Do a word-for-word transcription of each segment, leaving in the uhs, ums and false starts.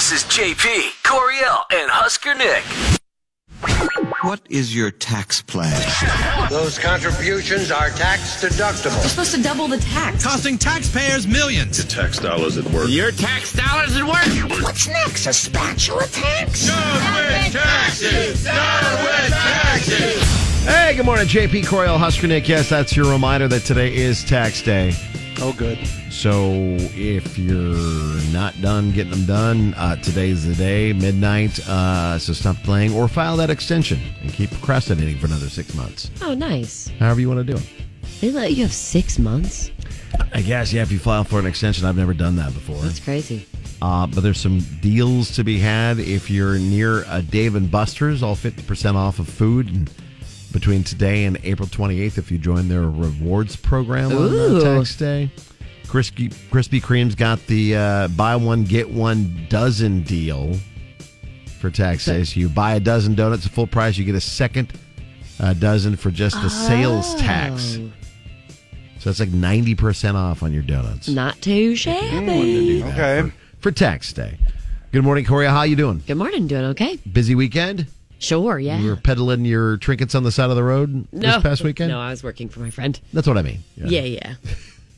This is J P, Coriel, and Husker Nick. What is your tax plan? Those contributions are tax deductible. You're supposed to double the tax. Costing taxpayers millions. Your tax dollars at work. Your tax dollars at work. What's next? A spatula tax? Done with taxes. Done with taxes. Hey, good morning, J P, Coriel, Husker Nick. Yes, that's your reminder that today is tax day. Oh, good. So if you're not done getting them done, uh, today's the day, midnight. Uh, so stop playing or file that extension and keep procrastinating for another six months. Oh, nice. However you want to do it. They let you have six months? I guess, yeah, if you file for an extension. I've never done that before. That's crazy. Uh, but there's some deals to be had if you're near a Dave and Buster's, all fifty percent off of food and between today and April twenty-eighth if you join their rewards program Ooh. on uh, tax day. Krispy, Krispy Kreme's got the uh, buy one, get one dozen deal for tax day. So you buy a dozen donuts at full price, you get a second uh, dozen for just the oh. sales tax. So that's like ninety percent off on your donuts. Not too shabby. Okay. For, for tax day. Good morning, Corey. How you doing? Good morning. Doing okay? Busy weekend? Sure, yeah. You were peddling your trinkets on the side of the road no. this past weekend? No, I was working for my friend. That's what I mean. Yeah, yeah. yeah.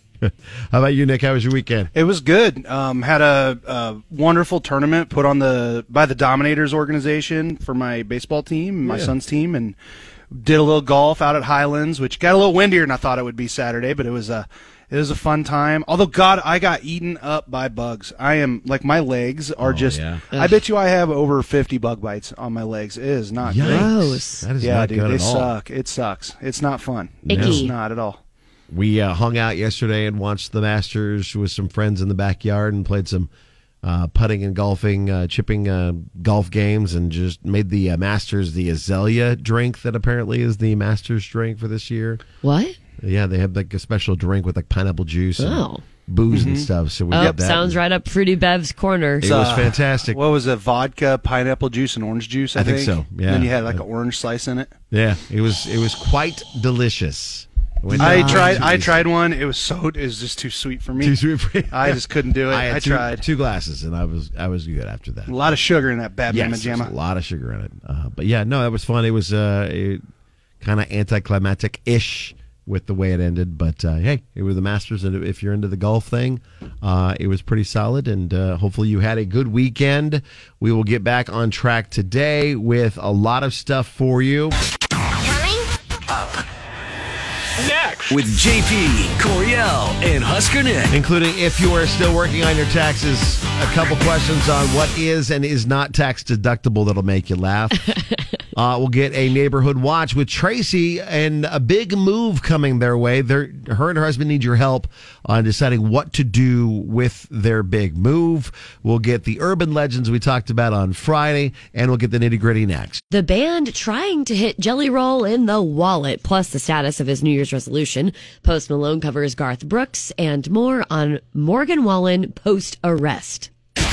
How about you, Nick? How was your weekend? It was good. Um, had a, a wonderful tournament put on the by the Dominators organization for my baseball team, my yeah. son's team, and did a little golf out at Highlands, which got a little windier than I thought it would be Saturday, but it was a it was a fun time. Although, God, I got eaten up by bugs. I am like my legs are oh, just. Yeah. I bet you I have over fifty bug bites on my legs. It is not Yikes. great. Gross. That is yeah, not dude, good they at all. suck. It sucks. It's not fun. Icky. It's not at all. We uh, hung out yesterday and watched the Masters with some friends in the backyard and played some uh, putting and golfing, uh, chipping uh, golf games, and just made the uh, Masters the Azalea drink that apparently is the Masters drink for this year. What? Yeah, they have like a special drink with like pineapple juice and Oh. booze Mm-hmm. and stuff. So we Oh, got that. sounds right up Fruity Bev's corner. It was fantastic. What was it? Vodka, pineapple juice, and orange juice. I, I think so, yeah. And then you had like an orange slice in it. Yeah, it was it was quite delicious. Went I down tried. to I these- tried one. It was so. It was just too sweet for me. Too sweet for you. I just couldn't do it. I, had I two, tried. two glasses and I was I was good after that. A lot of sugar in that bad Yes, mamma there's jamma. a lot of sugar in it. Uh, but yeah, no, that was fun. It was uh, kind of anticlimactic-ish with the way it ended. But uh, hey, it was the Masters, and if you're into the golf thing, uh, it was pretty solid. And uh, hopefully you had a good weekend. We will get back on track today with a lot of stuff for you. With J P, Coriel, and Husker Nick. Including if you are still working on your taxes, a couple questions on what is and is not tax deductible that'll make you laugh. uh, we'll get a neighborhood watch with Tracy and a big move coming their way. They're, her and her husband need your help on deciding what to do with their big move. We'll get the urban legends we talked about on Friday, and we'll get the nitty gritty next. The band trying to hit Jelly Roll in the wallet, plus the status of his New Year's resolution. Post Malone covers Garth Brooks and more on Morgan Wallen post-arrest.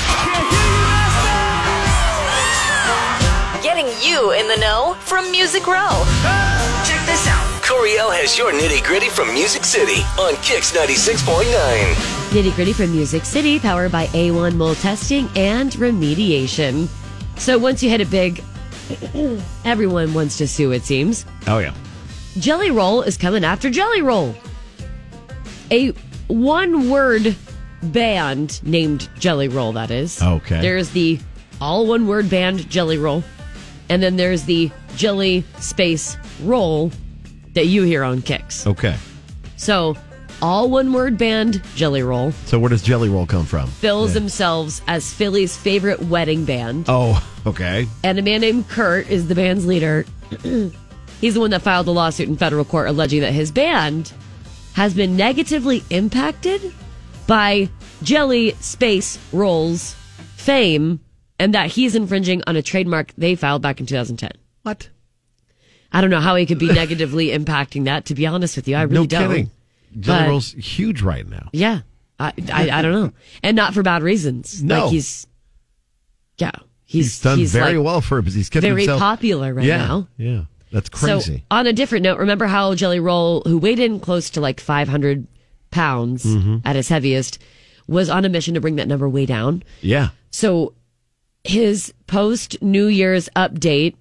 Getting you in the know from Music Row. Check this out. Coriel has your nitty gritty from Music City on Kix ninety-six point nine. Nitty gritty from Music City, powered by A one Mold Testing and Remediation. So once you hit it big, everyone wants to sue, it seems. Oh, yeah. Jelly Roll is coming after Jelly Roll. A one-word band named Jelly Roll, that is. Okay. There's the all one-word band Jelly Roll, and then there's the Jelly Space Roll that you hear on Kix. Okay. So, all one-word band Jelly Roll So where does Jelly Roll come from? bills Yeah. themselves as Philly's favorite wedding band. Oh, okay. And a man named Kurt is the band's leader. He's the one that filed the lawsuit in federal court alleging that his band has been negatively impacted by Jelly Space Roll's fame and that he's infringing on a trademark they filed back in two thousand ten. What? I don't know how he could be negatively impacting that, to be honest with you. I really no don't. kidding. Jelly But- Roll's huge right now. Yeah. I, I, I don't know. And not for bad reasons. No. Like he's, yeah. He's, He's done he's very like well for him. He's kept very himself popular right yeah, now. Yeah, that's So, crazy. on a different note, remember how Jelly Roll, who weighed in close to like five hundred pounds Mm-hmm. at his heaviest, was on a mission to bring that number way down? yeah. So his post New Year's update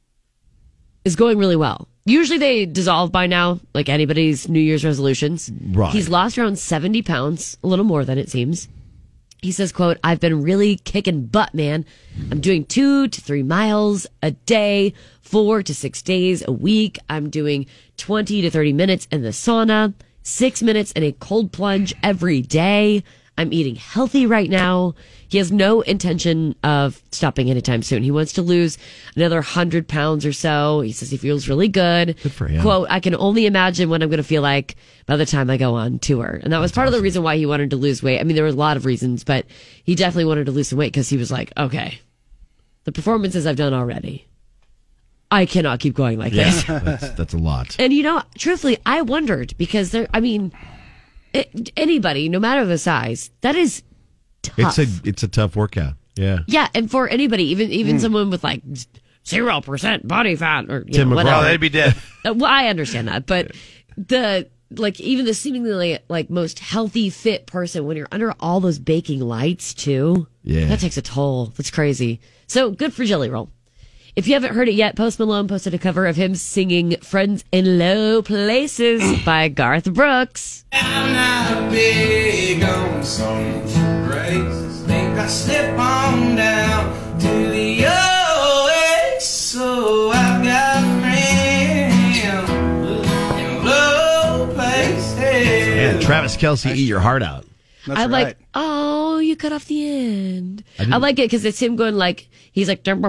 is going really well. Usually they dissolve by now, like anybody's New Year's resolutions. Right. He's lost around seventy pounds, a little more than it seems. He says, quote, I've been really kicking butt, man. I'm doing two to three miles a day, four to six days a week. I'm doing twenty to thirty minutes in the sauna, six minutes in a cold plunge every day. I'm eating healthy right now. He has no intention of stopping anytime soon. He wants to lose another one hundred pounds or so. He says he feels really good. Good for him. Quote, I can only imagine what I'm going to feel like by the time I go on tour. And that was That's part awesome. of the reason why he wanted to lose weight. I mean, there were a lot of reasons, but he definitely wanted to lose some weight because he was like, okay, the performances I've done already, I cannot keep going like Yeah, this. that's, that's a lot. And you know, truthfully, I wondered because there, I mean, it, anybody, no matter the size, that is tough. It's a it's a tough workout. Yeah. Yeah, and for anybody, even even someone with like zero percent body fat or you Tim know, McGraw. whatever. Oh, they'd be dead. Uh, well, I understand that, but the like even the seemingly like most healthy fit person when you're under all those baking lights too, Yeah. that takes a toll. That's crazy. So good for Jelly Roll. If you haven't heard it yet, Post Malone posted a cover of him singing "Friends in Low Places" by Garth Brooks. I'm not big on songs and grace. Think I slip on down to the O S. So I've got friends in low places. And Travis Kelce, Eat Your Heart Out. That's I right. like, oh, you cut off the end. I I, didn't- like it because it's him going like, he's like, he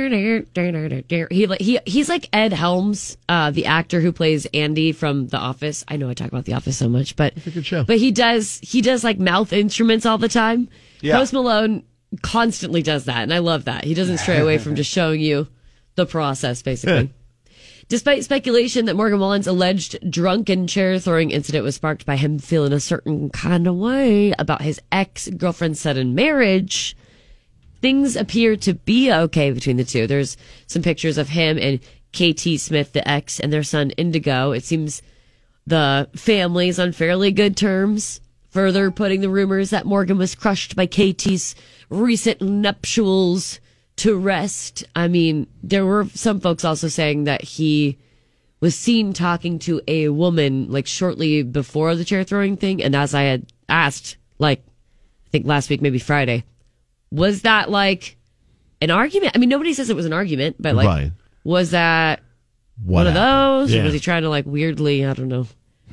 like he he's like Ed Helms, uh, the actor who plays Andy from The Office. I know I talk about The Office so much, but a good show. But he does he does like mouth instruments all the time. Yeah. Post Malone constantly does that, and I love that. He doesn't stray away from just showing you the process, basically. Despite speculation that Morgan Wallen's alleged drunken chair-throwing incident was sparked by him feeling a certain kind of way about his ex-girlfriend's sudden marriage, things appear to be okay between the two. There's some pictures of him and K T Smith, the ex, and their son Indigo. It seems the family's on fairly good terms, further putting the rumors that Morgan was crushed by K T's recent nuptials to rest. I mean, there were some folks also saying that he was seen talking to a woman like shortly before the chair throwing thing. And as I had asked, like, I think last week, maybe Friday, was that like an argument? I mean, nobody says it was an argument, but like, Right. was that What one of happened? those? Yeah. Or was he trying to like weirdly, I don't know,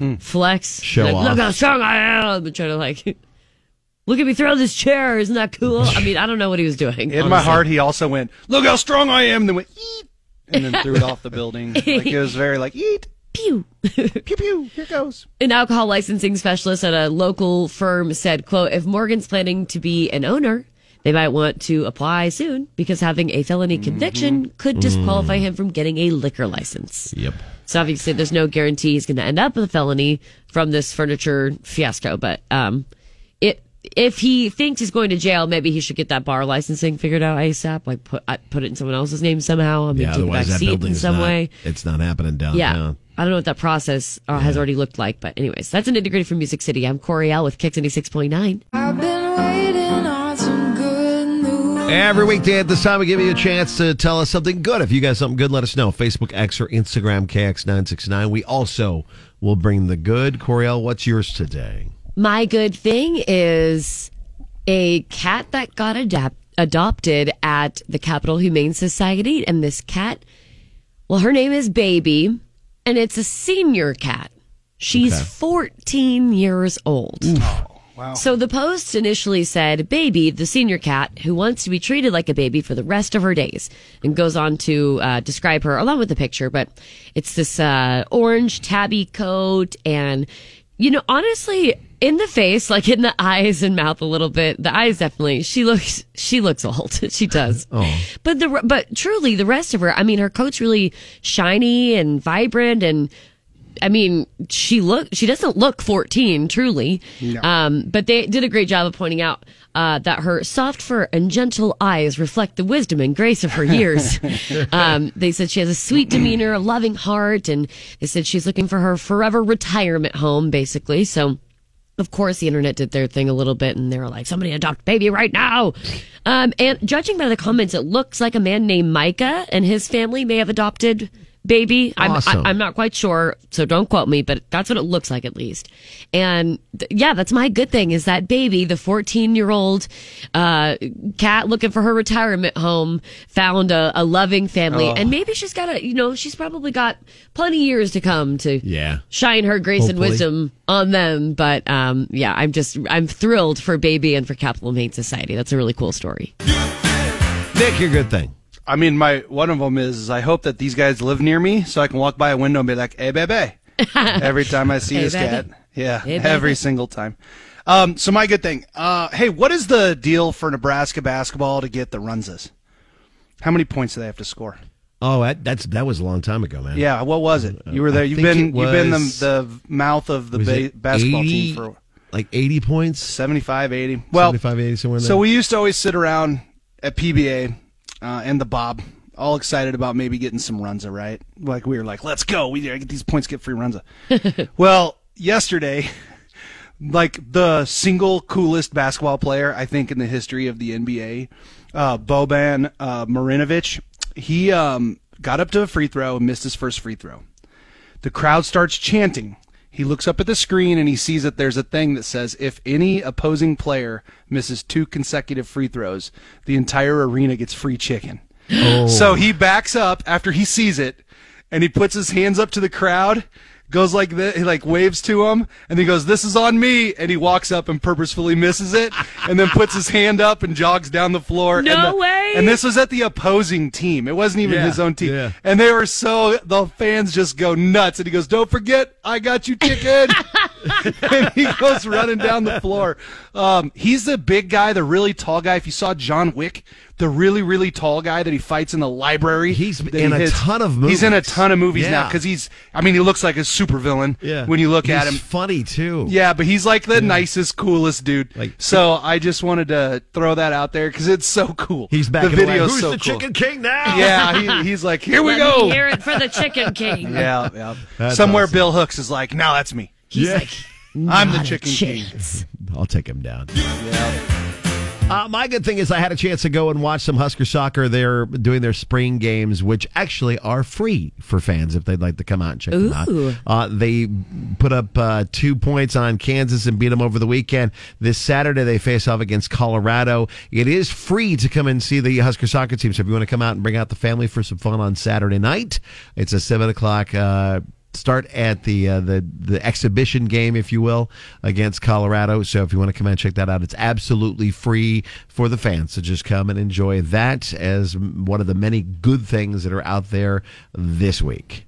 flex? Show like, off. Look how strong I am. And trying to like, look at me throw this chair. Isn't that cool? I mean, I don't know what he was doing. In my honestly. heart, he also went, "Look how strong I am," and then went, "Eat," and then threw it off the building. Like it was very like, "Eat, Pew. pew pew." Here goes. An alcohol licensing specialist at a local firm said, quote, if Morgan's planning to be an owner, they might want to apply soon because having a felony conviction could disqualify him from getting a liquor license. Yep. So obviously there's no guarantee he's going to end up with a felony from this furniture fiasco. But um, it if he thinks he's going to jail, maybe he should get that bar licensing figured out ASAP. Like put I- put it in someone else's name somehow. I mean, Yeah, take the back otherwise that seat in building's some not, way. it's not happening Yeah. downtown. I don't know what that process uh, has already looked like. But anyways, that's an integrated from Music City. I'm Corey L with Kicks ninety-six point nine. I've been waiting on some good news. Every weekday at this time, we give you a chance to tell us something good. If you got something good, let us know. Facebook, X, or Instagram, K X nine six nine. We also will bring the good. Coriel, what's yours today? My good thing is a cat that got adap- adopted at the Capital Humane Society. And this cat, well, her name is Baby, and it's a senior cat. She's Okay. fourteen years old. Wow. So the post initially said, Baby, the senior cat who wants to be treated like a baby for the rest of her days, and goes on to uh, describe her along with the picture. But it's this uh, orange tabby coat, and, you know, honestly, in the face, like in the eyes and mouth a little bit, the eyes definitely, she looks, she looks old. She does. Oh. But the, but truly the rest of her, I mean, her coat's really shiny and vibrant, and I mean, she look she doesn't look fourteen, truly. No. Um, but they did a great job of pointing out uh, that her soft fur and gentle eyes reflect the wisdom and grace of her years. um, they said she has a sweet demeanor, a loving heart, and they said she's looking for her forever retirement home, basically. So of course, the internet did their thing a little bit, and they were like, somebody adopt baby right now. Um, and judging by the comments, it looks like a man named Micah and his family may have adopted baby. I'm, Awesome. I, I'm not quite sure, so don't quote me, but that's what it looks like at least. And th- yeah, that's my good thing is that baby, the fourteen-year-old uh, cat looking for her retirement home, found a, a loving family. Oh. And maybe she's got a, you know, she's probably got plenty of years to come to Yeah. shine her grace and Hopefully. wisdom on them. But um, yeah, I'm just, I'm thrilled for baby and for Capital Humane Society. That's a really cool story. Nick, your good thing. I mean, my one of them is, is I hope that these guys live near me so I can walk by a window and be like, "Hey, baby," every time I see Hey, this baby. cat. Yeah, Hey, every baby. single time. Um, so my good thing. Uh, hey, what is the deal for Nebraska basketball to get the Runzas? How many points do they have to score? Oh, that, that's that was a long time ago, man. Yeah, what was it? You were there. I You've think been it you've been the, was- the mouth of the Was ba- it basketball eighty team for like eighty points, seventy-five, eighty. Well, seventy-five, eighty, somewhere in there. so we used to always sit around at P B A uh, and the Bob, all excited about maybe getting some Runza, right? Like we were like, let's go. We gotta get these points, get free Runza. Well, yesterday, like the single coolest basketball player I think in the history of the N B A, uh, Boban uh, Marinovic, he um, got up to a free throw and missed his first free throw. The crowd starts chanting. He looks up at the screen and he sees that there's a thing that says if any opposing player misses two consecutive free throws, the entire arena gets free chicken. So he backs up after he sees it and he puts his hands up to the crowd, goes like this, he like waves to him, and he goes, "This is on me," and he walks up and purposefully misses it, and then puts his hand up and jogs down the floor. No and the, way! And this was at the opposing team. It wasn't even Yeah, his own team. yeah. And they were so, the fans just go nuts. And he goes, "Don't forget, I got you, chicken." And he goes running down the floor. Um, he's the big guy, the really tall guy. If you saw John Wick, the really, really tall guy that he fights in the library. He's that in he a ton of He's in a movies. ton of movies now Yeah. because he's, I mean, he looks like a supervillain Yeah. when you look He's at him. funny too. Yeah, but he's like the nicest, coolest dude. Like- so I just wanted to throw that out there because it's so cool. He's back The in the video's Who's so the cool. Chicken King now? Yeah, he, he's like, here we Let go. me hear it for the Chicken King. Yeah, yeah. That's Somewhere awesome. Bill Hooks is like, no, that's me. He's Yeah. like, I'm the "Not a Chicken King." chance." I'll take him down. Uh, my good thing is I had a chance to go and watch some Husker soccer. They're doing their spring games, which actually are free for fans if they'd like to come out and check them Ooh. out. Uh, they put up uh, two points on Kansas and beat them over the weekend. This Saturday they face off against Colorado. It is free to come and see the Husker soccer team. So if you want to come out and bring out the family for some fun on Saturday night, it's a seven o'clock uh start at the uh, the the exhibition game, if you will, against Colorado. So if you want to come and check that out, it's absolutely free for the fans. So just come and enjoy that as one of the many good things that are out there this week.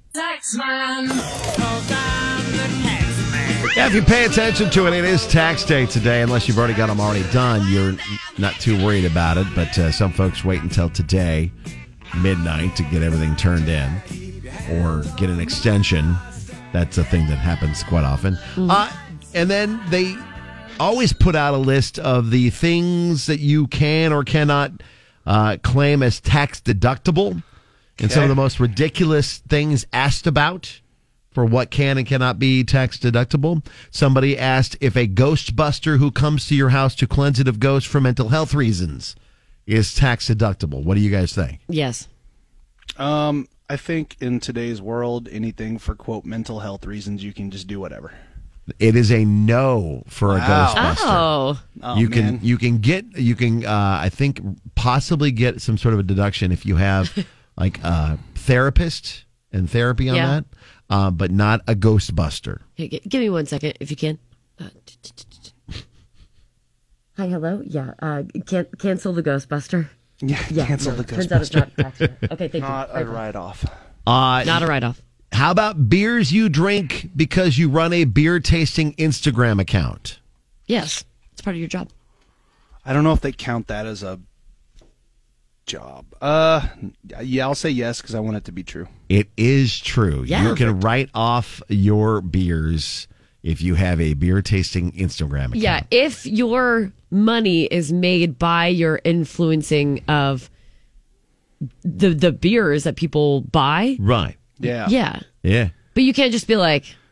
Yeah, if you pay attention to it, it is tax day today. Unless you've already got them already done, you're not too worried about it. But uh, some folks wait until today, midnight, to get everything turned in or get an extension. That's a thing that happens quite often. Uh, and then they always put out a list of the things that you can or cannot uh, claim as tax deductible. And some of the most ridiculous things asked about for what can and cannot be tax deductible. Somebody asked if a Ghostbuster who comes to your house to cleanse it of ghosts for mental health reasons is tax deductible. What do you guys think? Yes. Um, I think in today's world, anything for, quote, mental health reasons, you can just do whatever. It is a no for a Wow. Ghostbuster. Oh. Oh, you can man. you can get you can uh, I think possibly get some sort of a deduction if you have like a therapist and therapy on Yeah. that, uh, but not a Ghostbuster. Hey, g- give me one second, if you can. Uh, t- t- t- t- Hi, hello. Yeah, uh, can cancel the Ghostbuster. Yeah, Yeah, cancel no, the turns out it's not Ghostbuster. tax. Okay, thank Not you. a Bye-bye. write-off. Uh, Not a write-off. How about beers you drink because you run a beer tasting Instagram account? Yes, it's part of your job. I don't know if they count that as a job. Uh, yeah, I'll say yes because I want it to be true. It is true. Yeah. You can write off your beers if you have a beer tasting Instagram account. Yeah, if your money is made by your influencing of the the beers that people buy, Right. Yeah. yeah. Yeah. But you can't just be like,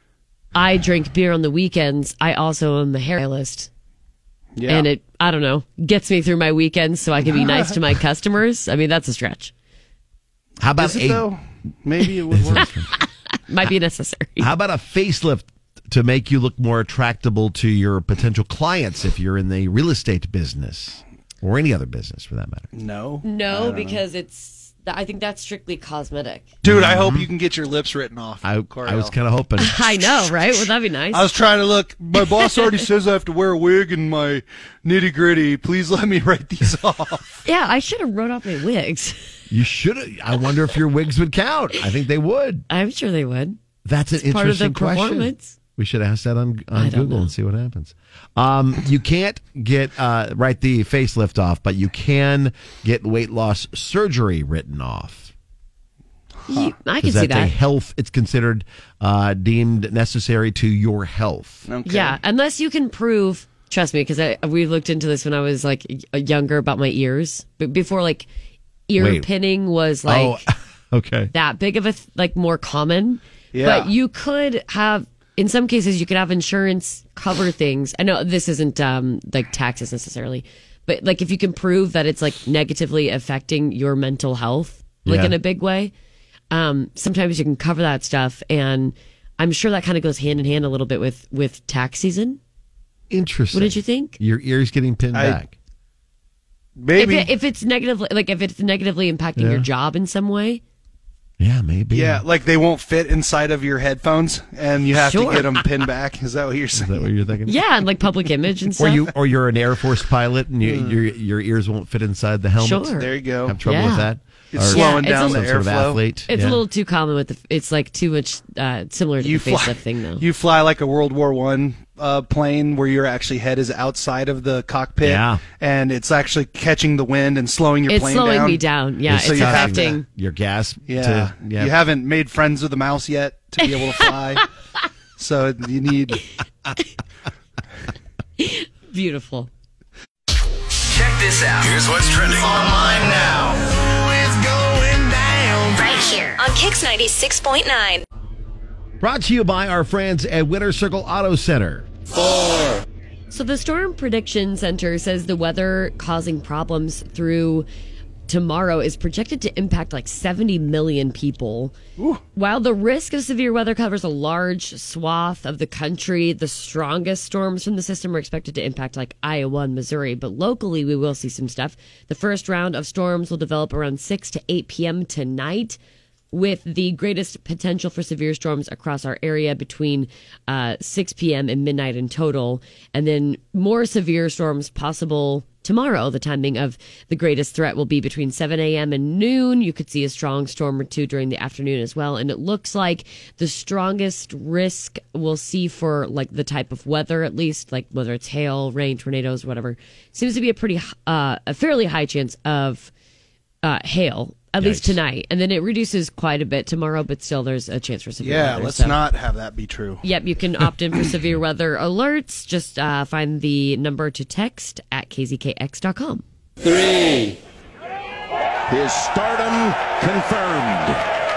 I drink beer on the weekends. I also am a hairstylist. Yeah. And it, I don't know, gets me through my weekends so I can be nice to my customers. I mean, that's a stretch. How about Is it, a, though? Maybe it would work. Might be necessary. How about a facelift to make you look more attractable to your potential clients if you're in the real estate business or any other business for that matter? No. No, because know. it's, I think that's strictly cosmetic. Dude, I hope you can get your lips written off. I, I was kind of hoping. I know, right? Would that be nice? I was trying to look. My boss already says I have to wear a wig and my nitty gritty. Please let me write these off. Yeah, I should have wrote off my wigs. You should have. I wonder if your wigs would count. I think they would. I'm sure they would. That's an it's part of the interesting question. Performance. We should ask that on, on Google know. and see what happens. Um, you can't get uh, write the facelift off, but you can get weight loss surgery written off. You, I can see that. A health, it's considered uh, deemed necessary to your health. Okay. Yeah, unless you can prove. Trust me, because we looked into this when I was like younger about my ears, but before like ear Wait. pinning was like oh, okay that big of a th- like more common. Yeah. But you could have. In some cases, you could have insurance cover things. I know this isn't um, like taxes necessarily, but like if you can prove that it's like negatively affecting your mental health, like Yeah. in a big way, um, sometimes you can cover that stuff. And I'm sure that kind of goes hand in hand a little bit with, with tax season. Interesting. What did you think? Your ears getting pinned I- back. Maybe. If, it, if it's negatively, like if it's negatively impacting Yeah. your job in some way. Yeah, maybe. Yeah, like they won't fit inside of your headphones, and you have Sure. to get them pinned back. Is that what you're Is saying? that what you're thinking? Yeah, and like public image and Or stuff. you, or you're an Air Force pilot, and you, your your ears won't fit inside the helmet. Sure. There you go. Have trouble Yeah. with that? It's Or slowing Yeah, it's down a- the some sort of airflow. athlete. It's Yeah. a little too common with the. It's like too much uh, similar to You the fly, facelift thing, though. you fly like a World War One uh, plane where your actually head is outside of the cockpit, Yeah. and it's actually catching the wind and slowing your It's plane slowing down. me down. Yeah, So it's you have to- affecting. Your gas. Yeah. To, yeah. You haven't made friends with the mouse yet to be able to fly, so you need. Beautiful. Check this out. Here's what's trending online now. Right here on Kix ninety-six point nine. Brought to you by our friends at Winter Circle Auto Center. So the Storm Prediction Center says the weather causing problems through tomorrow is projected to impact like seventy million people. Ooh. While the risk of severe weather covers a large swath of the country, the strongest storms from the system are expected to impact like Iowa and Missouri. But locally, we will see some stuff. The first round of storms will develop around six to eight p.m. tonight, with the greatest potential for severe storms across our area between uh, six p.m. and midnight in total. And then more severe storms possible tomorrow. The timing of the greatest threat will be between seven a.m. and noon. You could see a strong storm or two during the afternoon as well. And it looks like the strongest risk we'll see for like the type of weather, at least, like whether it's hail, rain, tornadoes, whatever, seems to be a pretty, uh, a fairly high chance of uh, hail. At least Yikes. tonight. And then it reduces quite a bit tomorrow, but still there's a chance for severe Yeah, weather. let's so- not have that be true. Yep, you can opt in for severe weather alerts. Just uh, find the number to text at k z k x dot com. Three. His stardom confirmed.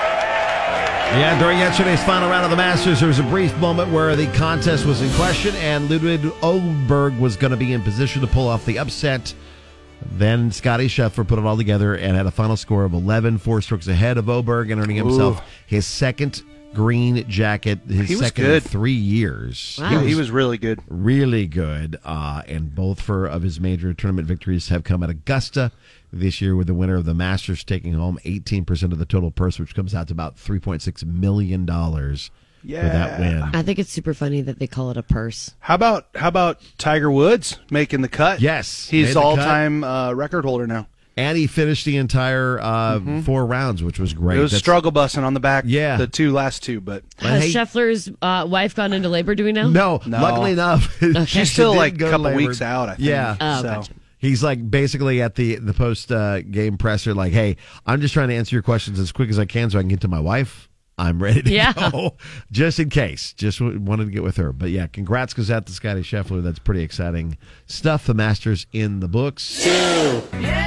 Yeah, during yesterday's final round of the Masters, there was a brief moment where the contest was in question, and Ludwig Oberg was going to be in position to pull off the upset. Then Scotty Scheffler put it all together and had a final score of eleven, four strokes ahead of Oberg, and earning himself Ooh. his second green jacket, his He was second good. in three years. Wow. He, he was really good. really good, uh, and both for of his major tournament victories have come at Augusta this year, with the winner of the Masters taking home eighteen percent of the total purse, which comes out to about three point six million dollars Yeah. for that win. I think it's super funny that they call it a purse. How about how about Tiger Woods making the cut? Yes, he's made the all time uh, record holder now. And he finished the entire uh, four rounds, which was great. It was That's- struggle bussing on the back. Yeah. the two last two, but Has hey- Scheffler's uh, wife gone into labor, do we know? No, No. luckily enough, she's she still didn't like go a to couple labor. weeks out. I think. Yeah. Oh, so. gotcha. He's like basically at the the post uh, game presser, like, "Hey, I'm just trying to answer your questions as quick as I can so I can get to my wife. I'm ready to Yeah. go, just in case. Just w- wanted to get with her." But yeah, congrats goes out to Scotty Scheffler. That's pretty exciting stuff. The Masters in the books.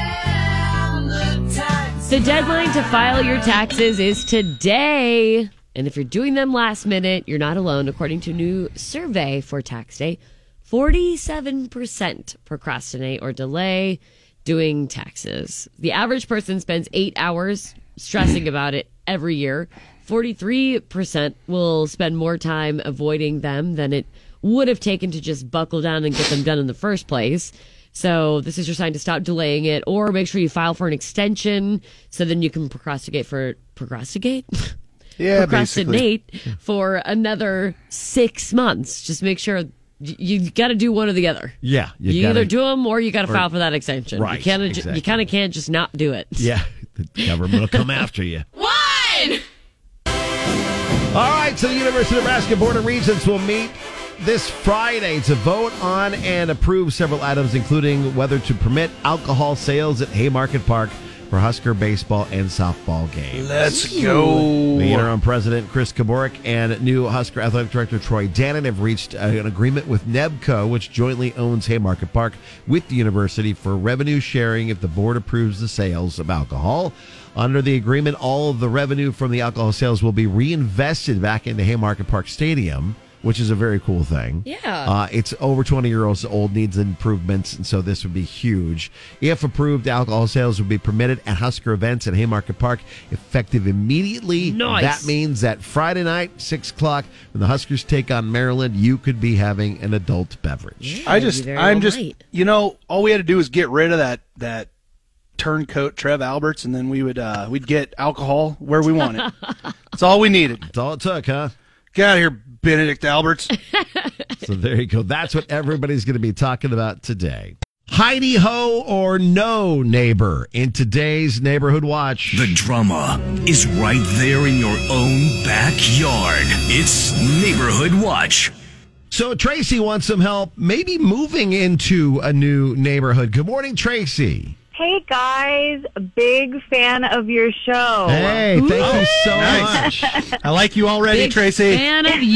The deadline to file your taxes is today. And if you're doing them last minute, you're not alone. According to a new survey for tax day, forty-seven percent procrastinate or delay doing taxes. The average person spends eight hours stressing about it every year. forty-three percent will spend more time avoiding them than it would have taken to just buckle down and get them done in the first place. So this is your sign to stop delaying it, or make sure you file for an extension so then you can procrastinate for procrastinate. Yeah, procrastinate basically. For another six months. Just make sure you, you got to do one or the other. Yeah, you, you gotta, either do them or you got to file for that extension. Right, you can't. exactly. You kind of can't just not do it. Yeah, the government will come after you. One. All right, so the University of Nebraska Board of Regents will meet this Friday to vote on and approve several items, including whether to permit alcohol sales at Haymarket Park for Husker baseball and softball games. Let's go. The interim president, Chris Kaborik, and new Husker athletic director, Troy Dannon, have reached an agreement with NEBCO, which jointly owns Haymarket Park, with the university for revenue sharing if the board approves the sales of alcohol. Under the agreement, all of the revenue from the alcohol sales will be reinvested back into Haymarket Park Stadium, which is a very cool thing. Yeah. Uh, it's over twenty years old, needs improvements, and so this would be huge. If approved, alcohol sales would be permitted at Husker events at Haymarket Park, effective immediately. Nice. That means that Friday night, six o'clock, when the Huskers take on Maryland, you could be having an adult beverage. Yeah, I just, you I'm well just, might. you know, all we had to do was get rid of that, that turncoat Trev Alberts, and then we would, uh, we'd get alcohol where we want it. That's all we needed. That's all it took, huh? Get out of here, Benedict Alberts. So there you go. That's what everybody's going to be talking about today. Heidi Ho or no neighbor in today's Neighborhood Watch. The drama is right there in your own backyard. It's Neighborhood Watch. So Tracy wants some help maybe moving into a new neighborhood. Good morning, Tracy. Hey, guys. A big fan of your show. Hey, thank you so Nice. much. I like you already, Big Tracy. fan of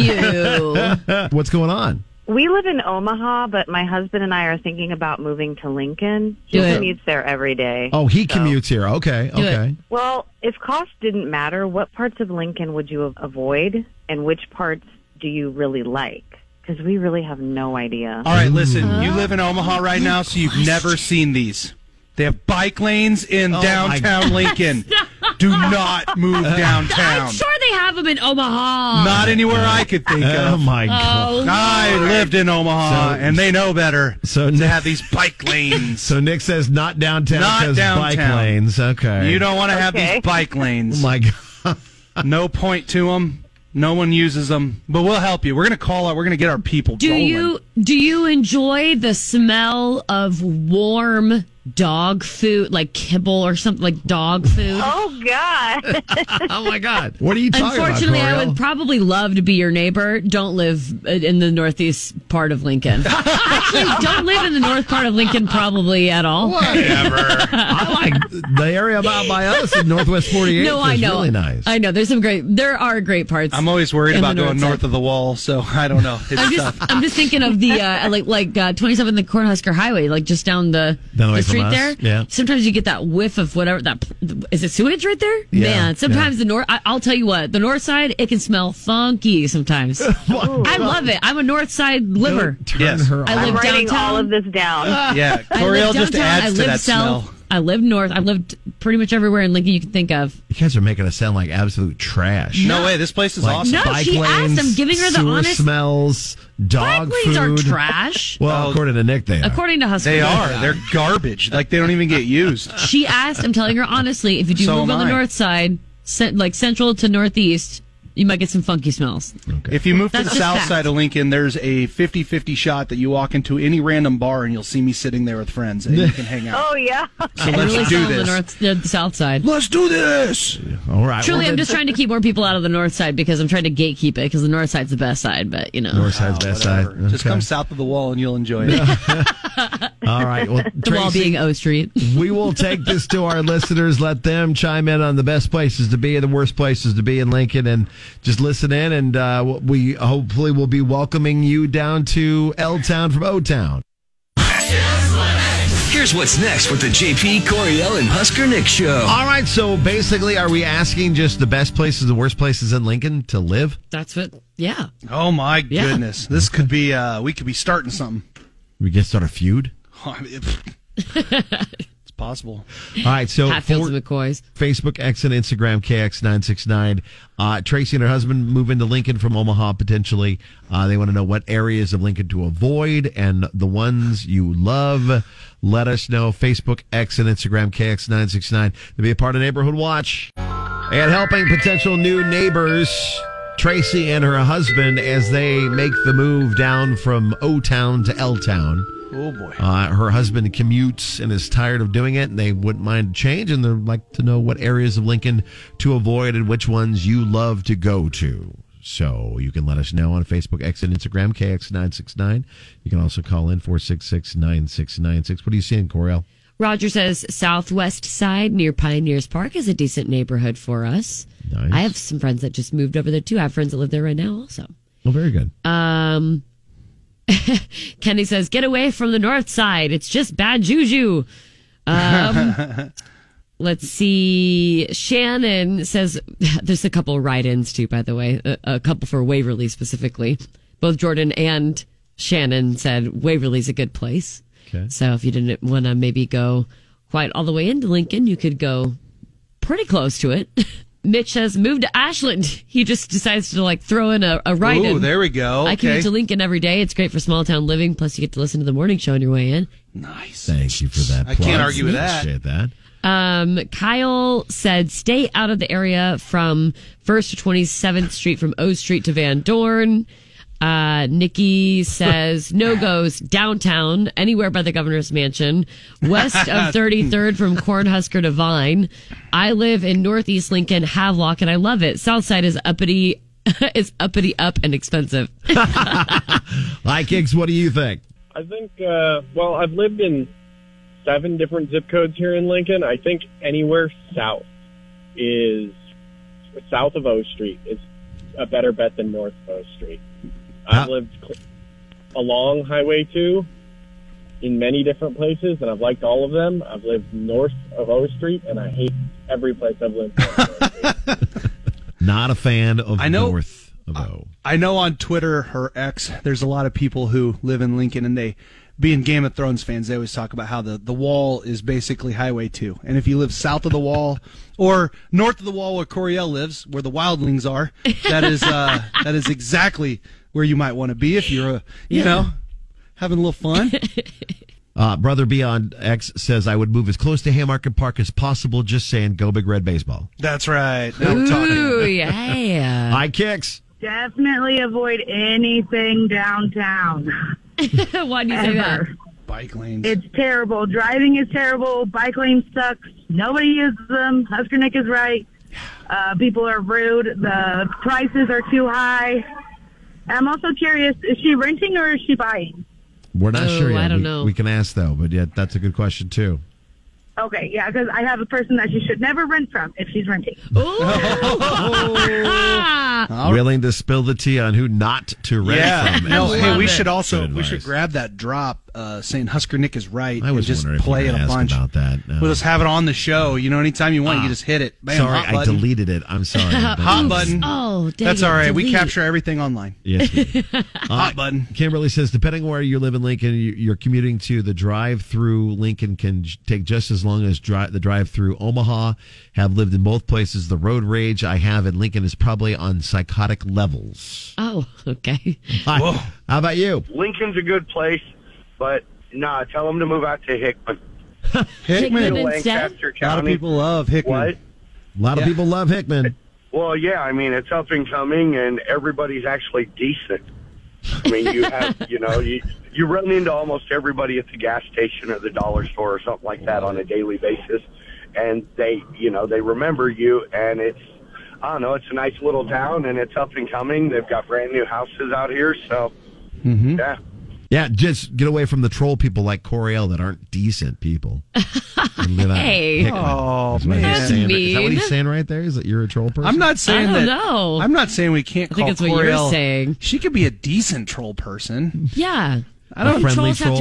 you. What's going on? We live in Omaha, but my husband and I are thinking about moving to Lincoln. Do He it. commutes there every day. Oh, he So- commutes here. Okay, Do okay. Well, if cost didn't matter, what parts of Lincoln would you avoid, and which parts do you really like? Because we really have no idea. All right, listen. You live in Omaha right now, so you've never seen these. They have bike lanes in Oh, downtown Lincoln. Do not move downtown. I'm sure they have them in Omaha. Not anywhere I could think Oh, of. my God. Oh, I Lord. lived in Omaha, So- and they know better so to Nick- have these bike lanes. So Nick says not downtown Not because bike downtown. lanes. Okay. You don't want to have Okay. these bike Oh, lanes. my God. No point to them. No one uses them, but we'll help you. We're going to call out. We're going to get our people Do rolling. you do you enjoy the smell of warm dog food, like kibble or something, like dog food? Oh, God. Oh, my God. What are you talking Unfortunately, about, I would Coriel? probably love to be your neighbor. Don't live in the northeast part of Lincoln. Actually, don't live in the north part of Lincoln probably at all. Whatever. I like the area about by us in Northwest forty-eight. No, I is know. really nice. I know. There's some great. There are great parts. I'm always worried in the about going north north side. of the wall, so I don't know. It's I'm tough. just, I'm just thinking of the uh, like like uh, twenty-seven, the Cornhusker Highway, like just down the, Down the way the from street us? there. Yeah. Sometimes you get that whiff of whatever that is. It sewage right there. Yeah, Man, sometimes yeah. the north. I, I'll tell you what, the north side it can smell funky sometimes. I love it. I'm a north side liver. Don't turn Yes. her I off. I'm live writing downtown. all of this down. Yeah, I Coriel live just downtown. I adds to live that south. smell. I live north. I lived pretty much everywhere in Lincoln you can think of. You guys are making us sound like absolute trash. No way, this place is Like awesome. No, bike she asked. lanes, I'm giving her the sewer honest- smells, dog Bike food. lanes are trash. Well, Oh. according to Nick, they are. According to Husker. They are. They're garbage. Like, they don't even get used. She asked, I'm telling her honestly, if you do So move am on the I. north side, cent- like central to northeast, you might get some funky smells. If you move to That's the just south fact. side of Lincoln, there's a fifty-fifty shot that you walk into any random bar and you'll see me sitting there with friends and you can hang out. Oh, yeah. So I let's really do saw the this. north, the, the south side. Let's do this. All right. Truly, well, I'm then- just trying to keep more people out of the north side because I'm trying to gatekeep it because the north side's the best side, but you know. North side's best side. Oh, Whatever. Just Okay. come south of the wall and you'll enjoy it. All right. Well, The wall Tracy, being O Street. we will take this to our listeners, let them chime in on the best places to be and the worst places to be in Lincoln, and just listen in. And uh, we hopefully will be welcoming you down to L Town from O Town. Here's Here's what's next with the J P, Coriel, and Husker Nick show. All right, so basically, are we asking just the best places, the worst places in Lincoln to live? That's what, yeah. Oh, my Yeah. goodness. This could be, uh, we could be starting something. We get start a feud? I mean, it's possible. All right, so Hatfields and McCoys. Facebook, X, and Instagram, K X nine six nine. Uh, Tracy and her husband move into Lincoln from Omaha, potentially. Uh, they want to know what areas of Lincoln to avoid and the ones you love. Let us know. Facebook, X, and Instagram, K X nine six nine, to be a part of Neighborhood Watch. And helping potential new neighbors, Tracy and her husband, as they make the move down from O-Town to L-Town. Oh, boy. Uh, her husband commutes and is tired of doing it, and they wouldn't mind change, and they'd like to know what areas of Lincoln to avoid and which ones you love to go to. So you can let us know on Facebook, X, and Instagram, K X nine six nine. You can also call in four six six, nine six nine six. What are you seeing, Coriel? Roger says Southwest Side near Pioneers Park is a decent neighborhood for us. Nice. I have some friends that just moved over there, too. I have friends that live there right now also. Oh, very good. Um, Kenny says, get away from the north side. It's just bad juju. Um, let's see. Shannon says, there's a couple write-ins too, by the way, a, a couple for Waverly specifically. Both Jordan and Shannon said Waverly's a good place. Okay. So if you didn't want to maybe go quite all the way into Lincoln, you could go pretty close to it. Mitch says, move to Ashland. He just decides to like throw in a, a write-in. Ooh, there we go. I Okay. commute to Lincoln every day. It's great for small town living. Plus, you get to listen to the morning show on your way in. Nice. Thank you for that. I can't plug. argue with that. Appreciate that. Um, Kyle said, stay out of the area from first to twenty-seventh Street, from O Street to Van Dorn. Uh, Nikki says, no goes downtown, anywhere by the governor's mansion, west of thirty-third from Cornhusker to Vine. I live in Northeast Lincoln, Havelock, and I love it. Southside is uppity, is uppity up and expensive. Hi, Kicks. What do you think? I think, uh, well, I've lived in seven different zip codes here in Lincoln. I think anywhere south is, south of O Street is a better bet than north of O Street. I've How- lived cl- along Highway two in many different places, and I've liked all of them. I've lived north of O Street, and I hate every place I've lived. Not a fan of I know- North of O. I know on Twitter or X, there's a lot of people who live in Lincoln, and they, being Game of Thrones fans, they always talk about how the, the wall is basically Highway two. And if you live south of the wall or north of the wall where Coriel lives, where the wildlings are, that is uh, that is exactly where you might want to be if you're, uh, you Yeah. know, having a little fun. Uh, Brother Beyond X says, I would move as close to Haymarket Park as possible. Just saying, go Big Red Baseball. That's right. Now we're talking. Ooh, yeah. Hi, Kicks. Definitely avoid anything downtown. Why do you say that? Ever. Bike lanes. It's terrible. Driving is terrible. Bike lanes sucks. Nobody uses them. Husker Nick is right. Uh, people are rude. The prices are too high. I'm also curious, is she renting or is she buying? We're not Oh, sure yet. I don't we, know. we can ask, though, but yeah, that's a good question, too. Okay, yeah, because I have a person that she should never rent from if she's renting. Ah, Willing to spill the tea on who not to rent Yeah. from. No, I hey, love we it. should also Good we should advice. grab that drop uh, saying Husker Nick is right I was and just wondering if play you it were a gonna bunch. ask about that. No. We'll just have it on the show. You know, anytime you want, you just hit it. Bam, Sorry, hot I button. deleted it. I'm sorry. Hot Oops. button. Oh, dang That's it, all right. We delete. capture everything online. Yes, we do. Hot button. Kimberly says, depending on where you live in Lincoln, you- you're commuting to the drive-through. Lincoln can j- take just as long as dri- the drive-through Omaha. Have lived in both places. The road rage I have in Lincoln is probably on psychotic levels. Oh, okay. Hi. How about you? Lincoln's a good place, but nah, tell them to move out to Hickman. Hickman To instead? Lancaster A lot of County. people love Hickman. What? A lot of Yeah. people love Hickman. Well, yeah, I mean, it's up and coming, and everybody's actually decent. I mean, you have, you know, you, you run into almost everybody at the gas station or the dollar store or something like that on a daily basis, and they, you know, they remember you, and it's, I don't know, it's a nice little town, and it's up and coming. They've got brand new houses out here, so, Mm-hmm. yeah. Yeah, just get away from the troll people like Coriel that aren't decent people. And live out in Hey. Hickman. Oh, That's what he's man. saying. Is that what mean. he's saying right there? Is that you're a troll person? I'm not saying I don't that. know. I'm not saying we can't I call think it's what you're Coriel- saying. She could be a decent troll person. Yeah. I don't. A friendly Trolls have troll? to be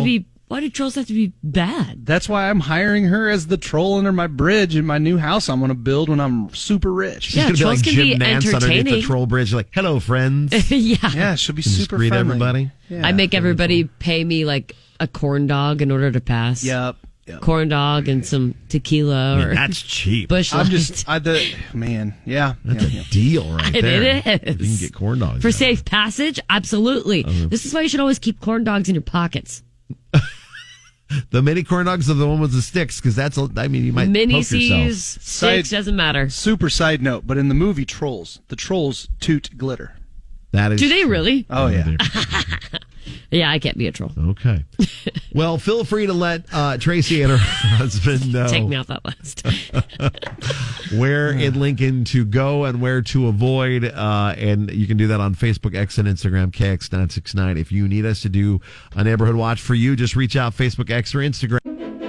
Why do trolls have to be bad? That's why I'm hiring her as the troll under my bridge in my new house I'm going to build when I'm super rich. She's going to be like Jim Nance underneath the troll bridge, like, hello, friends. yeah. Yeah, she'll be And just super greet friendly. everybody. Yeah. I make everybody pay me like a corn dog in order to pass. Yep. yep. Corn dog and some tequila. I mean, or that's cheap. Bush I'm Light. just, I, the, man, yeah. That's yeah, a yeah. deal right It there. is. You can get corn dogs. For now. safe passage? Absolutely. Uh-huh. This is why you should always keep corn dogs in your pockets. The mini corn dogs are the one with the sticks, because that's, a- I mean, you might Mini poke C's, yourself. sticks, doesn't matter. Super side note, but in the movie Trolls, the trolls toot glitter. That is Do they really? Oh, yeah. Yeah, I can't be a troll. Okay. Well, feel free to let uh, Tracy and her husband know Take me off that list. where in Lincoln to go and where to avoid. Uh, and you can do that on Facebook, X, and Instagram, K X nine six nine. If you need us to do a neighborhood watch for you, just reach out, Facebook, X, or Instagram.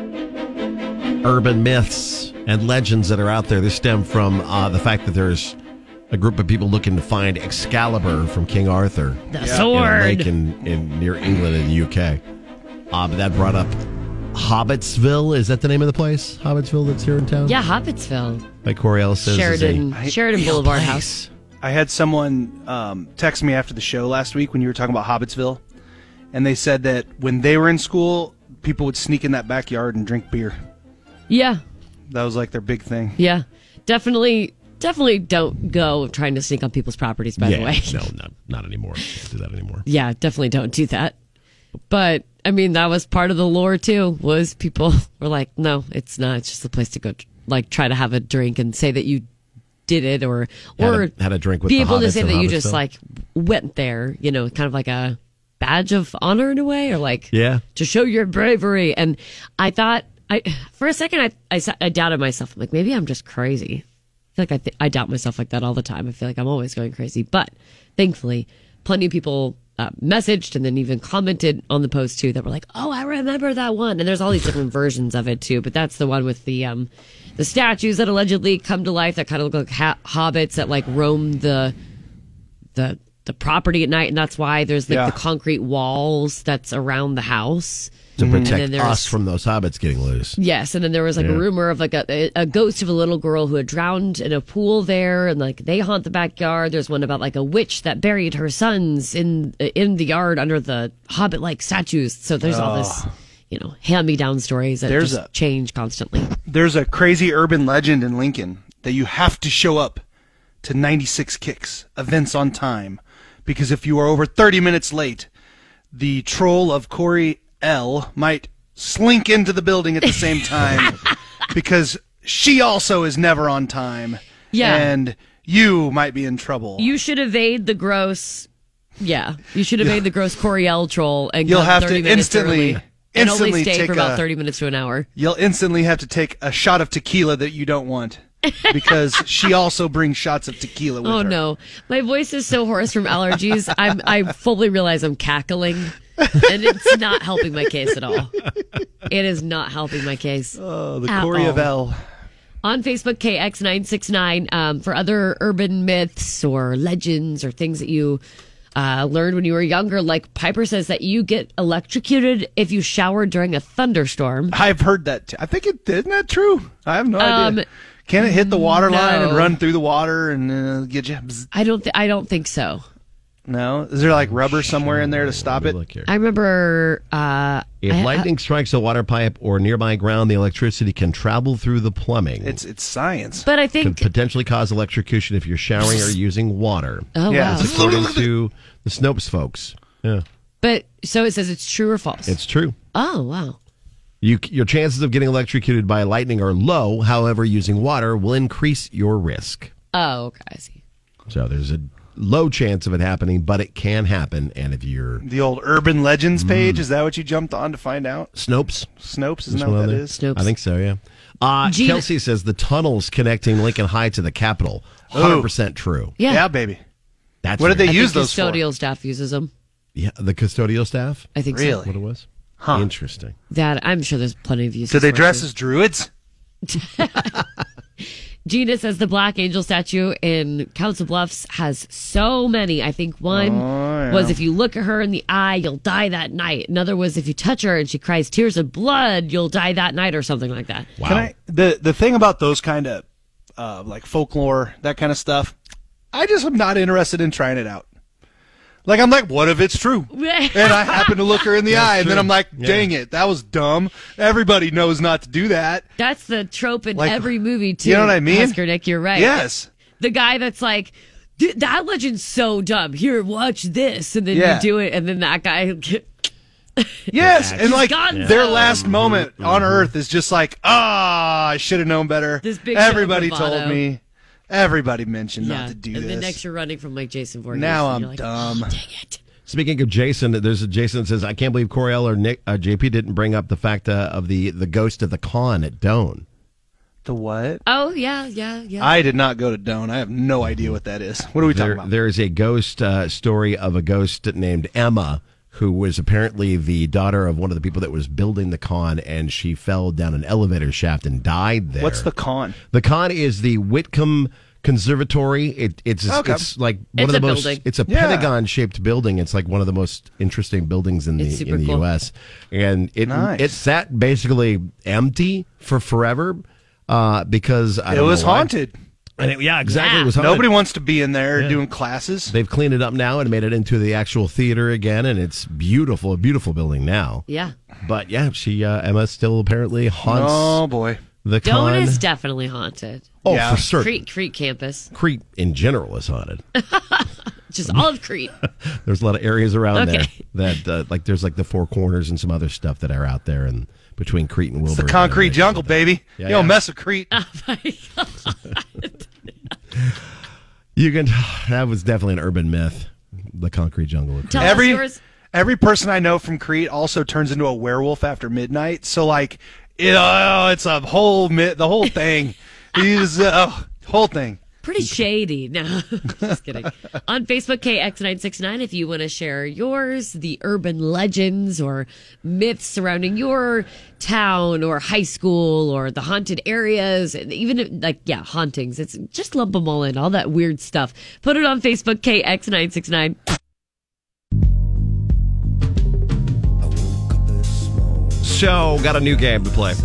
Urban myths and legends that are out there. This stem from uh, the fact that there's a group of people looking to find Excalibur from King Arthur. The In a sword. lake in, in near England in the U K. Uh, but that brought up Hobbitsville. Is that the name of the place? Hobbitsville that's here in town? Yeah, Hobbitsville. Like Coriel says. Sheridan, is a Sheridan real Boulevard place. House. I had someone um, text me after the show last week when you were talking about Hobbitsville, and they said that when they were in school, people would sneak in that backyard and drink beer. Yeah, That was like their big thing. yeah. Definitely, definitely don't go trying to sneak on people's properties, by yeah, the way. No, not, not anymore. Can't do that anymore. Yeah, definitely don't do that. But, I mean, that was part of the lore, too, was people were like, no, it's not. It's just a place to go, like, try to have a drink and say that you did it or Had or a- had a drink with be the able to hobbits say in that you just, Hobbitsville. like, went there, you know, kind of like a badge of honor in a way, or like, Yeah. to show your bravery. And I thought, I for a second, I, I, sa- I doubted myself. I'm like, maybe I'm just crazy. I feel like I, th- I doubt myself like that all the time. I feel like I'm always going crazy. But thankfully, plenty of people uh, messaged and then even commented on the post too that were like, "Oh, I remember that one." And there's all these different versions of it too. But that's the one with the um, the statues that allegedly come to life that kind of look like ha- hobbits that like roam the the the property at night, and that's why there's like Yeah. the concrete walls that's around the house To And then protect there's- us from those hobbits getting loose. Yes, and then there was like Yeah. a rumor of like a, a ghost of a little girl who had drowned in a pool there, and like they haunt the backyard. There's one about like a witch that buried her sons in in the yard under the hobbit-like statues. So there's all this, Oh. you know, hand-me-down stories that There's just a- change constantly. There's a crazy urban legend in Lincoln that you have to show up to ninety-six Kicks events on time, because if you are over thirty minutes late, the troll of Corey L might slink into the building at the same time because she also is never on time. Yeah. And you might be in trouble. You should evade the gross. Yeah, you should evade the gross Coriel troll and You'll go have thirty to minutes instantly- early and only instantly stay take for about a- thirty minutes to an hour. You'll instantly have to take a shot of tequila that you don't want because she also brings shots of tequila with Oh her. no, my voice is so hoarse from allergies. I'm I fully realize I'm cackling, and it's not helping my case at all. It is not helping my case. Oh, the at Corey of all. L. On Facebook, K X nine six nine, um, for other urban myths or legends or things that you uh, learned when you were younger. Like Piper says that you get electrocuted if you shower during a thunderstorm. I've heard that. Too. I think it isn't that true. I have no Um, idea. Can it hit the water line and no. run through the water and uh, get you? Bzz? I don't. Th- I don't think so. No, is there like rubber somewhere in there to stop it? I remember. Uh, If I- lightning strikes a water pipe or nearby ground, the electricity can travel through the plumbing. It's it's science. But I Can think. potentially cause electrocution if you're showering or using water. Oh, Yeah. wow. That's according to the Snopes folks. Yeah, But so it says it's true or false. it's true. Oh wow. You, your chances of getting electrocuted by lightning are low. However, using water will increase your risk. Oh, okay. I see. So there's a low chance of it happening, but it can happen. And if you're The old urban legends Mm. page, is that what you jumped on to find out? Snopes, Snopes, isn't This that one what on that there? is? Snopes. I think so. Yeah. Uh, Gina- Kelsey says the tunnels connecting Lincoln High to the Capitol. one hundred percent true. Yeah. Yeah, baby. That's What did they right. I use think those for? custodial staff uses them. Yeah, the custodial staff. I think Really? What it was? Huh. Interesting. so. That I'm sure there's plenty of uses. Did they for it, dress too. as druids? Gina says the Black Angel statue in Council Bluffs has so many. I think one Oh, Yeah. was if you look at her in the eye, you'll die that night. Another was if you touch her and she cries tears of blood, you'll die that night or something like that. Can I, the the thing about those kind of uh, like folklore, that kind of stuff, I just am not interested in trying it out. Like, I'm like, what if it's true? And I happen to look her in the That's eye, and true. then I'm like, Yeah. dang it, that was dumb. Everybody knows not to do that. That's the trope in Like, every movie, too. you know what I mean? Husker Nick, you're right. Yes. The guy that's like, "Th- that legend's so dumb. Here, watch this. And then Yeah. you do it, and then that guy. Yes, and like gotten their some. last moment on Earth is just like, ah, I should have known better. This big Everybody bravado. told me. Everybody mentioned Yeah. not to do and this. then next you're running from like Jason Voorhees. now and I'm you're like, dumb. "Oh, dang it." Speaking of Jason, there's a Jason that says, I can't believe Coriel or Nick, uh, J P didn't bring up the fact uh, of the, the ghost of the con at Doan. The what? Oh, yeah, yeah, yeah. I did not go to Doan. I have no idea what that is. What are we there, talking about? There is a ghost uh, story of a ghost named Emma, who was apparently the daughter of one of the people that was building the con, and she fell down an elevator shaft and died there. What's the con? The con is the Whitcomb Conservatory. It, it's Okay. it's like one It's of the a most. building. It's a Yeah. pentagon-shaped building. It's like one of the most interesting buildings in It's the super in the cool. U S And it Nice. it sat basically empty for forever uh, because I It don't was know why. haunted. And it, yeah, exactly. It was haunted. Nobody wants to be in there Yeah. doing classes. They've cleaned it up now and made it into the actual theater again, and it's beautiful, a beautiful building now. Yeah. But yeah, she uh, Emma still apparently haunts. Oh boy, the Doan con. is definitely haunted. Oh, Yeah. for certain. Crete, Crete campus. Crete in general is haunted. Just all of Crete. There's a lot of areas around Okay. there that uh, like there's like the Four Corners and some other stuff that are out there and between Crete and Wilbur. It's the concrete jungle, baby. Yeah, you don't yeah. mess with Crete. Oh my God. You can. That was definitely an urban myth. The concrete jungle. Of Crete. every every person I know from Crete also turns into a werewolf after midnight. So like, it, uh, it's a whole myth, the whole thing. He's uh, whole thing. Pretty shady. No, just kidding. On Facebook, K X nine six nine, if you want to share yours, the urban legends or myths surrounding your town or high school or the haunted areas, and even if, like, yeah, hauntings. It's just lump them all in, all that weird stuff. Put it on Facebook, K X nine six nine. So, got a new game to play.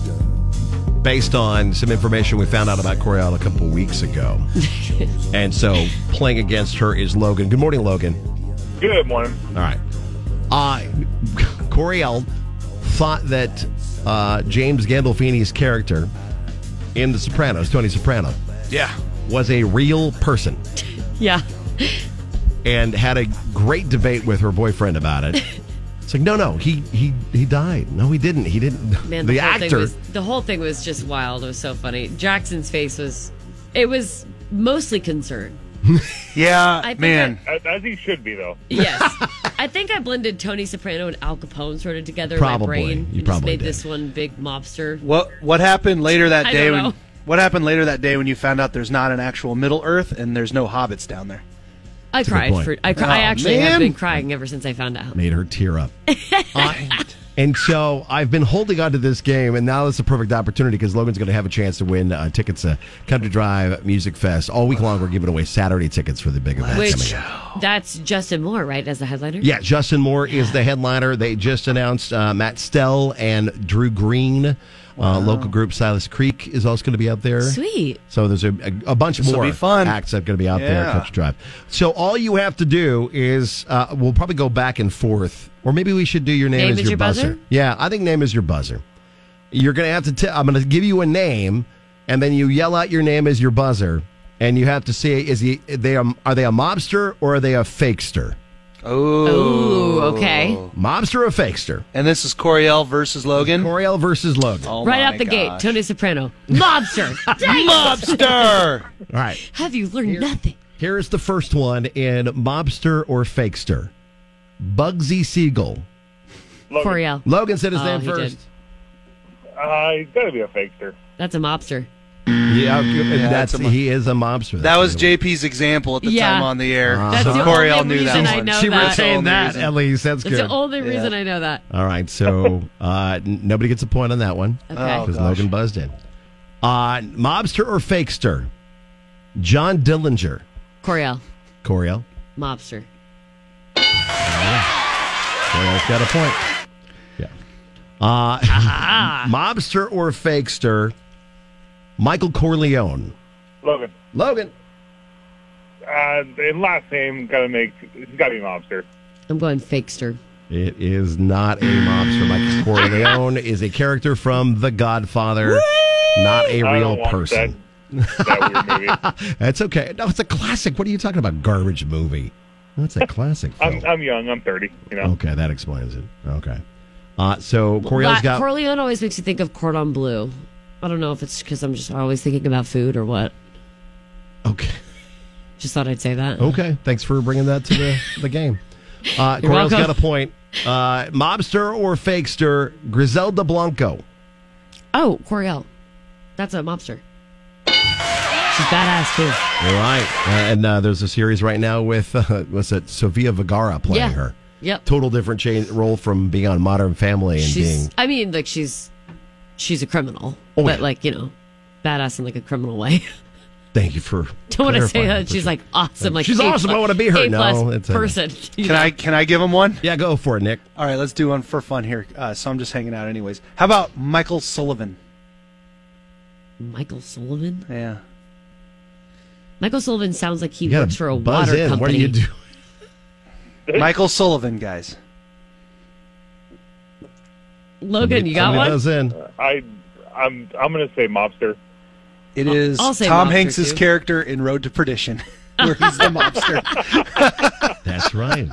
Based on some information we found out about Coriel a couple weeks ago. And so, playing against her is Logan. Good morning, Logan. Good morning. All right. Uh, Coriel thought that uh, James Gandolfini's character in The Sopranos, Tony Soprano, Yeah. was a real person Yeah. and had a great debate with her boyfriend about it. It's like, no, no, he he he died. No, he didn't. He didn't. Man, the the, whole thing actor. was, the whole thing was just wild. It was so funny. Jackson's face was, it was mostly concern. Yeah, I think man. As, as he should be, though. Yes. I think I blended Tony Soprano and Al Capone sort of together Probably. in my brain. You and just probably made did. this one big mobster. What what happened later that I day don't when know. what happened later that day when you found out there's not an actual Middle Earth and there's no hobbits down there? I a good cried point. for. I, cri- I Oh, actually man. have been crying ever since I found out. Made her tear up. Uh, and so I've been holding on to this game, and now it's a perfect opportunity because Logan's going to have a chance to win uh, tickets to Country Drive Music Fest. All week long, we're giving away Saturday tickets for the big event Which coming up. that's Justin Moore, right, as the headliner? Yeah, Justin Moore is the headliner. They just announced uh, Matt Stell and Drew Green. Uh, local group Silas Creek is also going to be out there. Sweet. So there's a, a, a bunch This'll more be fun. acts that are going to be out there at Yeah. Country Drive. So all you have to do is uh, we'll probably go back and forth, or maybe we should do your name, Name as is your your buzzer. buzzer? Yeah, I think name is your buzzer. You're going to have to. T- I'm going to give you a name, and then you yell out your name as your buzzer, and you have to say is he they are, are they a mobster or are they a fakester? Oh. Ooh, okay. Mobster or fakester? And this is Coriel versus Logan. Coriel versus Logan. Oh right my out the gate, gosh. Tony Soprano. Mobster. Dang it. Mobster. All right. Have you learned nothing? Here's the first one in mobster or fakester. Bugsy Siegel. Logan. Coriel. Logan said his Oh, name he first. Uh, he's got to be a fakester. That's a mobster. Yeah, and that's that's a mo- he is a mobster. That was That's J P's example at the Yeah. time on the air. That's so the Coriel only knew that reason I one. know She that. That's the retained only that reason. at least. That's That's good. the only Yeah. reason I know that. All right, so uh, n- nobody gets a point on that one Okay. Oh, because gosh. Logan buzzed in. Uh, mobster or fakester? John Dillinger. Coriel. Coriel. Mobster. Coriel's got a point. Yeah. Uh, mobster or fakester? Michael Corleone. Logan. Logan. Uh, the last name gotta make. It's gotta be mobster. I'm going fakester. It is not a mobster. Michael Corleone is a character from The Godfather, not a I real don't want person. That, that weird movie. That's okay. No, it's a classic. What are you talking about? Garbage movie. That's a classic film. I'm, I'm young. I'm thirty. You know. Okay, that explains it. Okay. Uh, so Coriel's La- got. Corleone always makes you think of cordon bleu. I don't know if it's because I'm just always thinking about food or what. Okay. Just thought I'd say that. Okay. Thanks for bringing that to the, the game. Uh, You're Coriel's welcome. got a point. Uh, mobster or fakester? Griselda Blanco. Oh, Coriel. That's a mobster. She's badass, too. You're right. Uh, and uh, there's a series right now with, uh, what's it, Sofia Vergara playing Yeah. her. Yep. Total different change, role from being on Modern Family and She's, being. I mean, like, she's she's a criminal. Oh, but, yeah. like, you know, badass in, like, a criminal way. Thank you for. Don't want to say clarifying. that she's, like, awesome. Like She's A awesome. I want to be her. A plus No, it's a- person. you Can know? I can I give him one? Yeah, go for it, Nick. All right, let's do one for fun here. Uh, so I'm just hanging out anyways. How about Michael Sullivan? Michael Sullivan? Yeah. Michael Sullivan sounds like he You gotta works for a buzz water in. company. What do you do? Michael Sullivan, guys. Logan, you got Somebody one? buzz in. I, I'm, I'm gonna say mobster. It is I'll say Tom mobster, Hanks' too. character in Road to Perdition, where he's the mobster. That's right.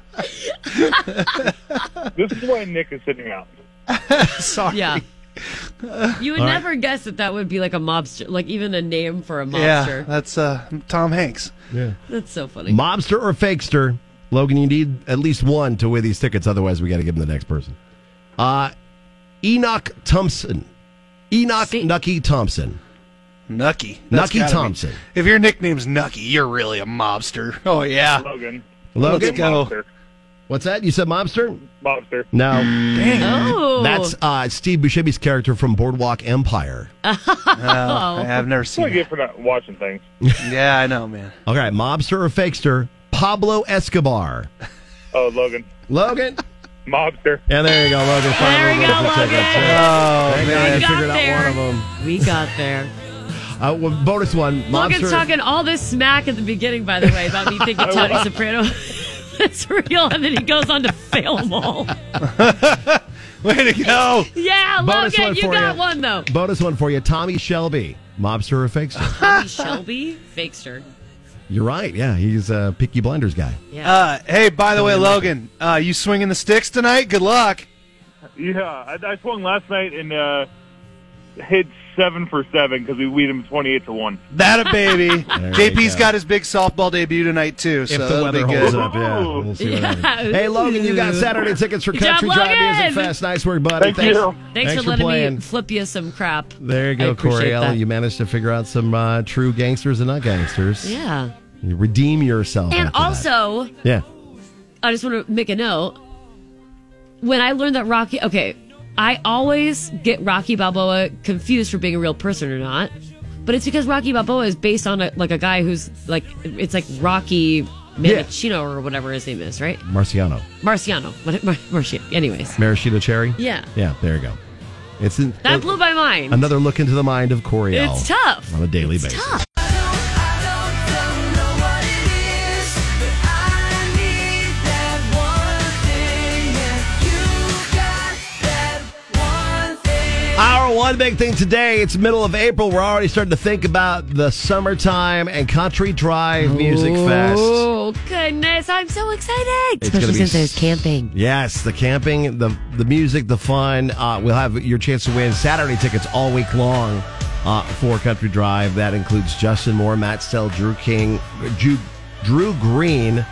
This is why Nick is sitting out. Sorry. Yeah. You would All right. never guess that that would be like a mobster, like even a name for a Yeah, mobster. that's uh, Tom Hanks. Yeah. That's so funny. Mobster or fakester? Logan, you need at least one to win these tickets. Otherwise, we got to give them the next person. Uh, Enoch Thompson. Enoch See- Nucky Thompson. Nucky. That's Nucky gotta Thompson. be- If your nickname's Nucky, you're really a mobster. Oh, yeah. Logan. Logan? Let's go. Mobster. What's that? You said mobster? Mobster. No. Dang. Oh. That's uh, Steve Buscemi's character from Boardwalk Empire. Oh, I've never That's what I seen it. get for not watching things. Yeah, I know, man. Okay, mobster or fakester? Pablo Escobar. Oh, Logan. Logan? Mobster. Yeah, there you go, Logan. There Finally we with go, the Logan. tickets. Oh, Thank God man. I We got figured out there. one of them. We got there. Uh, well, bonus one. Logan's Mobster. talking all this smack at the beginning, by the way, about me thinking Tony Soprano is real, and then he goes on to fail them all. Way to go. Yeah, Bonus Logan, one you for got you. one, though. Bonus one for you. Tommy Shelby. Mobster or fakester? Tommy Shelby, fakester. You're right. Yeah, he's a Peaky Blinders guy. Yeah. Uh, hey, by the way, Logan, uh, you swinging the sticks tonight? Good luck. Yeah, I, I swung last night and uh, hit seven for seven because we beat him twenty-eight to one. That a baby. There J you P's go. got his big softball debut tonight, too. So If the that'll weather be holds good. up, yeah. We'll see what Yeah. happens. Hey, Logan, you got Saturday tickets for Good job, Country Drive Logan. Music Fest. Nice work, buddy. Thank you. Thanks, Thanks for for letting playing. me flip you some crap. There you I go, appreciate Coriel. that. You managed to figure out some uh, true gangsters and not gangsters. Yeah. You redeem yourself. And after that. also, Yeah. I just want to make a note. When I learned that Rocky, okay, I always get Rocky Balboa confused for being a real person or not, but it's because Rocky Balboa is based on a, like a guy who's like, it's like Rocky Manicino or whatever his name is, right? Marciano. Marciano. What- Mar- Marci- Anyways, Maraschino Cherry? Yeah. Yeah, there you go. It's in, that blew my mind. another look into the mind of Coriel. It's tough. On a daily It's basis. tough. Our one big thing today, it's middle of April. We're already starting to think about the summertime and Country Drive Music Fest. Oh, goodness. I'm so excited. It's gonna Especially be since there's camping. Yes, the camping, the the music, the fun. Uh, we'll have your chance to win Saturday tickets all week long uh, for Country Drive. That includes Justin Moore, Matt Stell, Drew King, Drew, Drew Green,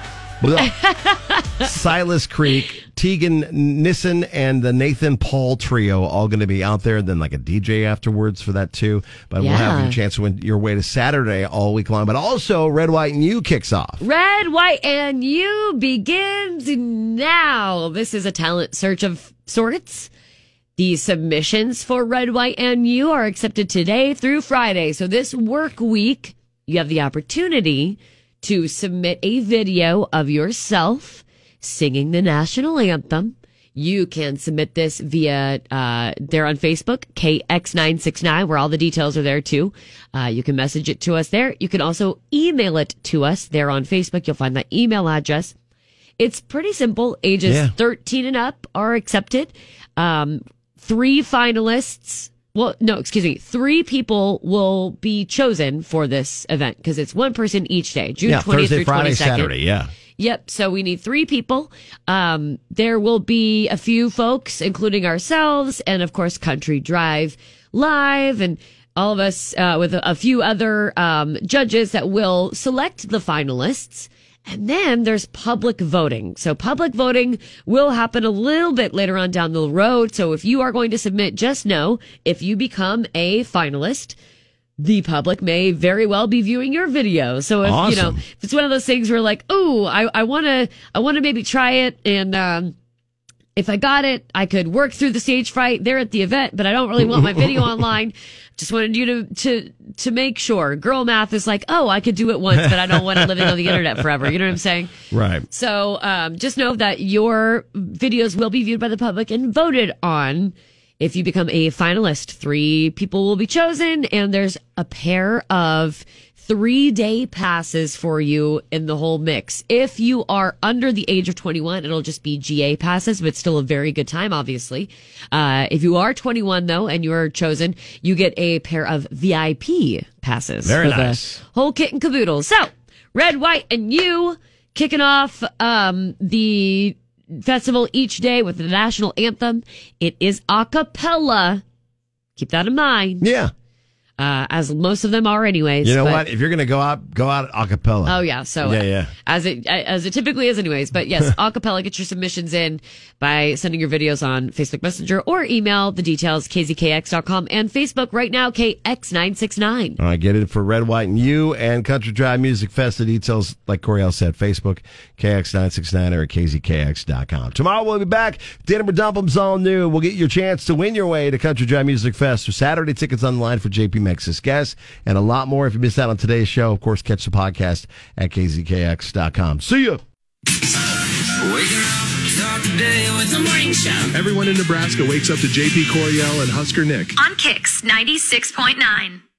Silas Creek, Tegan Nissen, and the Nathan Paul trio, all going to be out there. Then like a D J afterwards for that too. But we'll have Yeah. your chance to win your way to Saturday all week long. But also Red, White, and You kicks off. Red, White, and You begins now. This is a talent search of sorts. The submissions for Red, White, and You are accepted today through Friday. So this work week, you have the opportunity to submit a video of yourself singing the national anthem. You can submit this via, uh, they're on Facebook, K X nine six nine, where all the details are there too. Uh, you can message it to us there. You can also email it to us there on Facebook. You'll find that email address. It's pretty simple. Ages Yeah. thirteen and up are accepted. Um, three finalists. Well, no, excuse me. Three people will be chosen for this event because it's one person each day, June Yeah, twentieth Thursday, through Friday, twenty-second. Saturday, yeah. Yep. So we need three people. Um, there will be a few folks, including ourselves, and of course, Country Drive Live, and all of us uh, with a, a few other um, judges that will select the finalists. And then there's public voting. So public voting will happen a little bit later on down the road. So if you are going to submit, just know if you become a finalist, the public may very well be viewing your video. So if, you know, Awesome. if it's one of those things where like, oh, I, I want to, I want to maybe try it. And, um, if I got it, I could work through the stage fright there at the event, but I don't really want my video online. Just wanted you to, to, to make sure. Girl math is like, oh, I could do it once, but I don't want to live on the internet forever. You know what I'm saying? Right. So, um, just know that your videos will be viewed by the public and voted on. If you become a finalist, three people will be chosen, and there's a pair of three-day passes for you in the whole mix. If you are under the age of twenty-one, it'll just be G A passes, but still a very good time, obviously. Uh, if you are twenty-one, though, and you are chosen, you get a pair of V I P passes. Very for nice. The whole kit and caboodle. So, Red, White, and You kicking off um, the festival each day with the national anthem. It is a cappella. Keep that in mind. Yeah. Uh, as most of them are anyways. You know but- what? If you're going to go out, go out a cappella. Oh yeah. So yeah, yeah. as it, as it typically is anyways, but yes, a cappella, get your submissions in by sending your videos on Facebook Messenger or email the details, k z k x dot com and Facebook right now, K X nine six nine. All right, get it for Red, White, and You and Country Drive Music Fest. The details, like Coriel said, Facebook, K X nine six nine or k z k x dot com. Tomorrow we'll be back. Denver Dumpum's all new. We'll get your chance to win your way to Country Drive Music Fest. For Saturday tickets online for J P Mex's guests and a lot more. If you missed out on today's show, of course, catch the podcast at k z k x dot com. See ya. Waking up, start the day with the morning show. Everyone in Nebraska wakes up to J P Coriel and Husker Nick. On Kix ninety-six point nine.